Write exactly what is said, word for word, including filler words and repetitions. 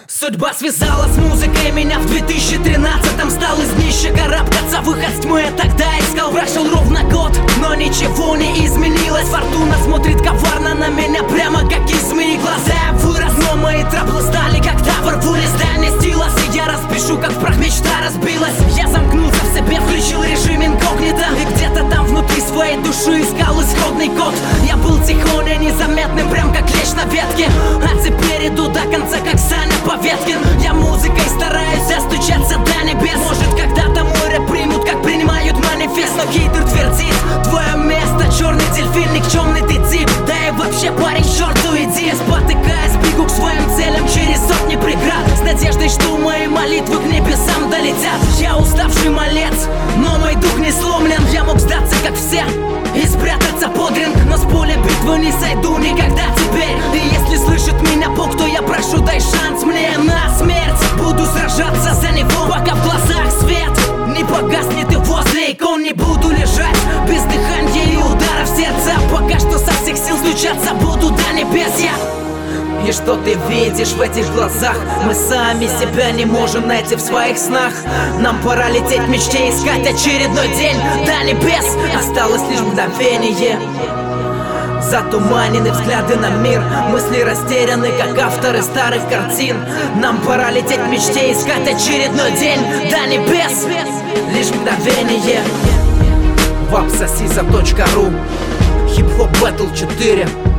Судьба связала с музыкой меня в две тысячи тринадцатом. Стал из днища карабкаться, выход с тьмы я тогда искал. Прошел ровно год, но ничего не изменилось. Фортуна смотрит коварно на меня, прямо как из змеи глаза. Я вырос, но мои траблы стали как тавр. Пули здания стилос, и я распишу, как в прах мечта разбилась. Я замкнулся в себе, включил режим инкогнито, и где-то там внутри своей души искал исходный код. Я был тихон и незаметным, прям как лещ на ветке. А теперь иду до конца, как Саня Поветкин. Я музыкой стараюсь остучаться до небес. Может, когда-то мой рэп примут, как принимают манифест. Но хейтер твердит: твое место черный дельфин, никчемный ты тип. Да и вообще, парень, к черту иди. Спотыкаясь, бегу к своим целям через сотни преград, с надеждой, что мои молитвы к небесам долетят. Я уставший малец, но мой дух не сломлен. Я мог сдаться, как все, и спрятаться под ринг, но с поля битвы не сойду никогда теперь. И если слышит меня Бог, то я прошу, дай шанс мне на смерть. Буду сражаться за него, пока в глазах свет не погаснет, и возле икон не буду лежать без дыхания и ударов сердца. Пока что со всех сил стучаться буду до небес я. И что ты видишь в этих глазах? Мы сами себя не можем найти в своих снах. Нам пора лететь в мечте, искать очередной день до небес. Осталось лишь мгновение. Затуманены взгляды на мир, мысли растеряны, как авторы старых картин. Нам пора лететь в мечте, искать очередной день до небес. Лишь мгновение. вапсосиза точка ру Хип-хоп бэтл четыре.